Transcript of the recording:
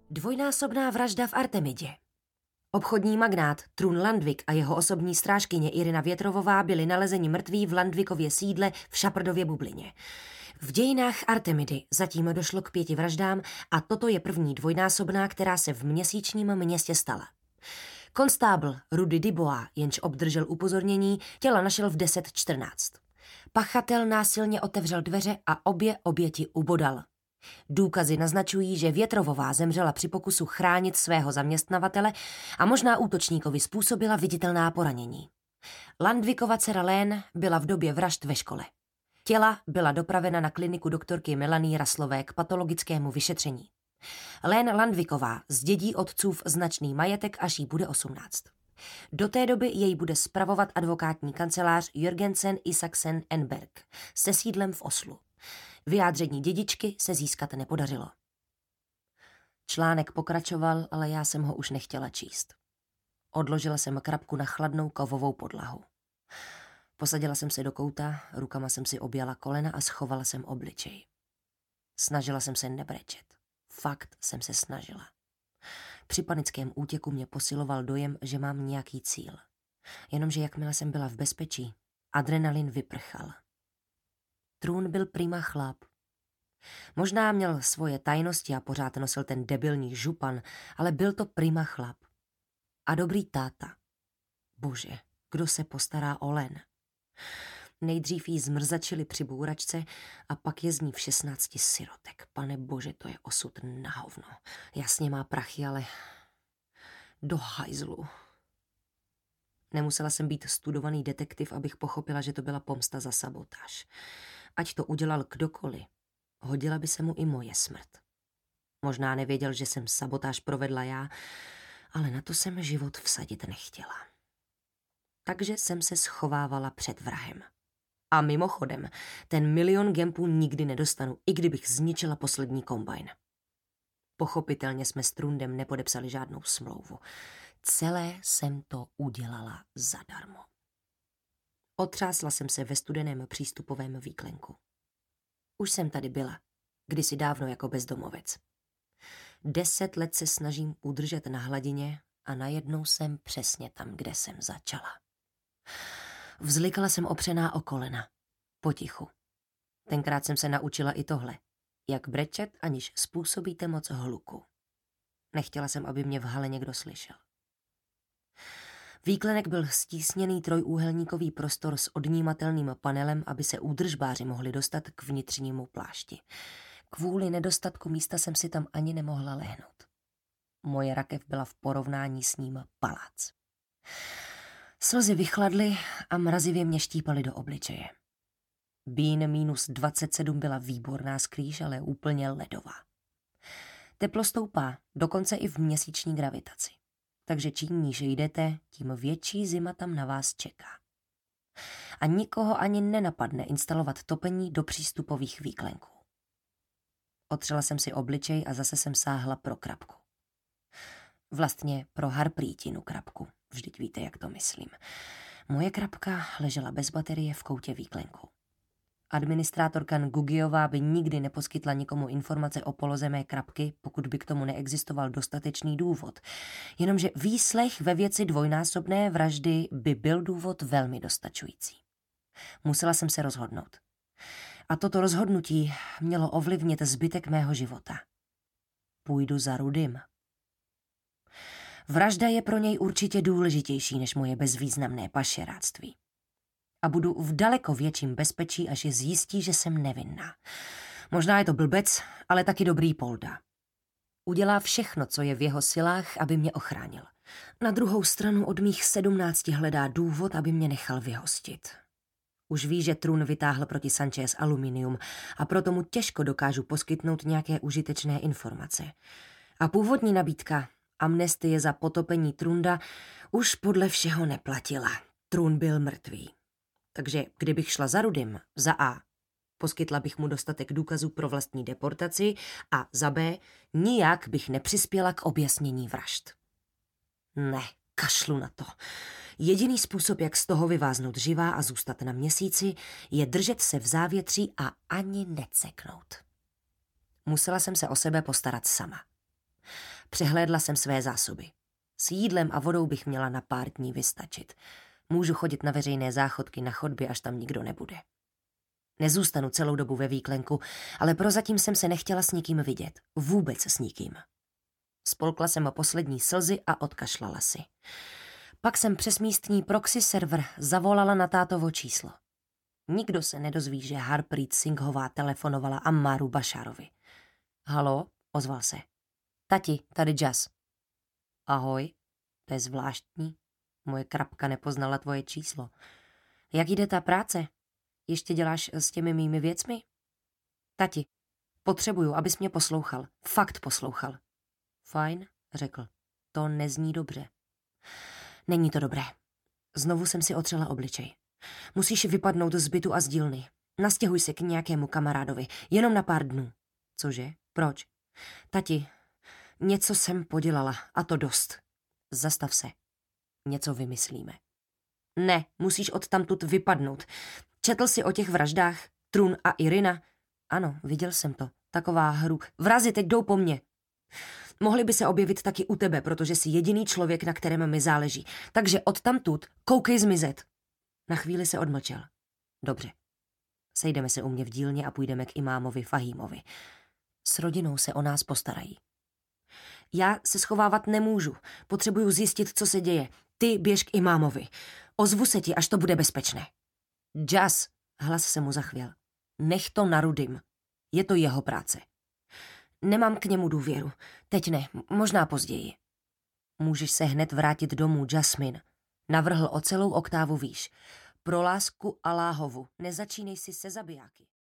Dvojnásobná vražda v Artemidě. Obchodní magnát Trun Landvik a jeho osobní strážkyně Irina Větrovová byli nalezeni mrtví v Landvikově sídle v Šaprdově bublině. V dějinách Artemidy zatím došlo k 5 vraždám a toto je první dvojnásobná, která se v měsíčním městě stala. Konstábl Rudy Dubois, jenž obdržel upozornění, těla našel v 10:14. Pachatel násilně otevřel dveře a obě oběti ubodal. Důkazy naznačují, že Větrovová zemřela při pokusu chránit svého zaměstnavatele a možná útočníkovi způsobila viditelná poranění. Landvikova dcera Lén byla v době vražd ve škole. Těla byla dopravena na kliniku doktorky Melanie Raslové k patologickému vyšetření. Lén Landviková zdědí otcův značný majetek, až jí bude 18. Do té doby jej bude spravovat advokátní kancelář Jørgensen Isaksen Enberg se sídlem v Oslu. Vyjádření dědičky se získat nepodařilo. Článek pokračoval, ale já jsem ho už nechtěla číst. Odložila jsem krabku na chladnou kovovou podlahu. Posadila jsem se do kouta, rukama jsem si objala kolena a schovala jsem obličej. Snažila jsem se nebrečet. Fakt jsem se snažila. Při panickém útěku mě posiloval dojem, že mám nějaký cíl. Jenomže jakmile jsem byla v bezpečí, adrenalin vyprchal. Trun byl prima chlap. Možná měl svoje tajnosti a pořád nosil ten debilní župan, ale byl to prima chlap. A dobrý táta. Bože, kdo se postará o Lén? Nejdřív jí zmrzačili při bůračce a pak je z ní v 16 sirotek. Pane bože, to je osud na hovno. Jasně má prachy, ale do hajzlu. Nemusela jsem být studovaný detektiv, abych pochopila, že to byla pomsta za sabotáž. Ať to udělal kdokoliv, hodila by se mu i moje smrt. Možná nevěděl, že jsem sabotáž provedla já, ale na to jsem život vsadit nechtěla. Takže jsem se schovávala před vrahem. A mimochodem, ten 1 000 000 gempů nikdy nedostanu, i kdybych zničila poslední kombajn. Pochopitelně jsme s Trundem nepodepsali žádnou smlouvu. Celé jsem to udělala zadarmo. Otřásla jsem se ve studeném přístupovém výklenku. Už jsem tady byla, kdysi dávno jako bezdomovec. 10 let se snažím udržet na hladině a najednou jsem přesně tam, kde jsem začala. Vzlikala jsem opřená o kolena. Potichu. Tenkrát jsem se naučila i tohle. Jak brečet, aniž způsobíte moc hluku. Nechtěla jsem, aby mě v hale někdo slyšel. Výklenek byl stísněný trojúhelníkový prostor s odnímatelným panelem, aby se údržbáři mohli dostat k vnitřnímu plášti. Kvůli nedostatku místa jsem si tam ani nemohla lehnout. Moje rakev byla v porovnání s ním palác. Slzy vychladly a mrazivě mě štípaly do obličeje. Bín -27 byla výborná skrýž, ale úplně ledová. Teplo stoupá, dokonce i v měsíční gravitaci. Takže čím níže jdete, tím větší zima tam na vás čeká. A nikoho ani nenapadne instalovat topení do přístupových výklenků. Otřela jsem si obličej a zase jsem sáhla pro krabku. Vlastně pro harprítinu krabku. Vždyť víte, jak to myslím. Moje krabka ležela bez baterie v koutě výklenku. Administrátorka Ngugiová by nikdy neposkytla nikomu informace o poloze mé krabky, pokud by k tomu neexistoval dostatečný důvod. Jenomže výslech ve věci dvojnásobné vraždy by byl důvod velmi dostačující. Musela jsem se rozhodnout. A toto rozhodnutí mělo ovlivnit zbytek mého života. Půjdu za Rudym. Vražda je pro něj určitě důležitější než moje bezvýznamné pašeráctví. A budu v daleko větším bezpečí, až je zjistí, že jsem nevinná. Možná je to blbec, ale taky dobrý polda. Udělá všechno, co je v jeho silách, aby mě ochránil. Na druhou stranu od mých 17 hledá důvod, aby mě nechal vyhostit. Už ví, že Trun vytáhl proti Sanchez aluminium a proto mu těžko dokážu poskytnout nějaké užitečné informace. A původní nabídka, amnestie za potopení Trunda, už podle všeho neplatila. Trun byl mrtvý. Takže kdybych šla za Rudym, za A, poskytla bych mu dostatek důkazů pro vlastní deportaci a za B, nijak bych nepřispěla k objasnění vražd. Ne, kašlu na to. Jediný způsob, jak z toho vyváznout živá a zůstat na měsíci, je držet se v závětří a ani neceknout. Musela jsem se o sebe postarat sama. Přehlédla jsem své zásoby. S jídlem a vodou bych měla na pár dní vystačit. Můžu chodit na veřejné záchodky na chodbě, až tam nikdo nebude. Nezůstanu celou dobu ve výklenku, ale prozatím jsem se nechtěla s nikým vidět. Vůbec s nikým. Spolkla jsem o poslední slzy a odkašlala si. Pak jsem přes místní proxy server zavolala na tátovo číslo. Nikdo se nedozví, že Harpreet Singhová telefonovala Ammaru Basharovi. Halo, ozval se. Tati, tady Jazz. Ahoj, to je zvláštní. Moje krapka nepoznala tvoje číslo. Jak jde ta práce? Ještě děláš s těmi mými věcmi? Tati, potřebuju, abys mě poslouchal. Fakt poslouchal. Fajn, řekl. To nezní dobře. Není to dobré. Znovu jsem si otřela obličej. Musíš vypadnout z bytu a z dílny. Nastěhuj se k nějakému kamarádovi. Jenom na pár dnů. Cože? Proč? Tati, něco jsem podělala a to dost. Zastav se. Něco vymyslíme. Ne, musíš odtamtud vypadnout. Četl jsi o těch vraždách? Trun a Irina? Ano, viděl jsem to. Taková hru. Vrazi teď jdou po mně. Mohli by se objevit taky u tebe, protože jsi jediný člověk, na kterém mi záleží. Takže odtamtud koukej zmizet. Na chvíli se odmlčel. Dobře. Sejdeme se u mě v dílně a půjdeme k imámovi Fahímovi. S rodinou se o nás postarají. Já se schovávat nemůžu. Potřebuju zjistit, co se děje. Ty běž k imámovi. Ozvu se ti, až to bude bezpečné. Jazz, hlas se mu zachvěl. Nech to na Rudym. Je to jeho práce. Nemám k němu důvěru. Teď ne, možná později. Můžeš se hned vrátit domů, Jasmine. Navrhl o celou oktávu výš. Pro lásku Aláhovu, nezačínej si se zabijáky.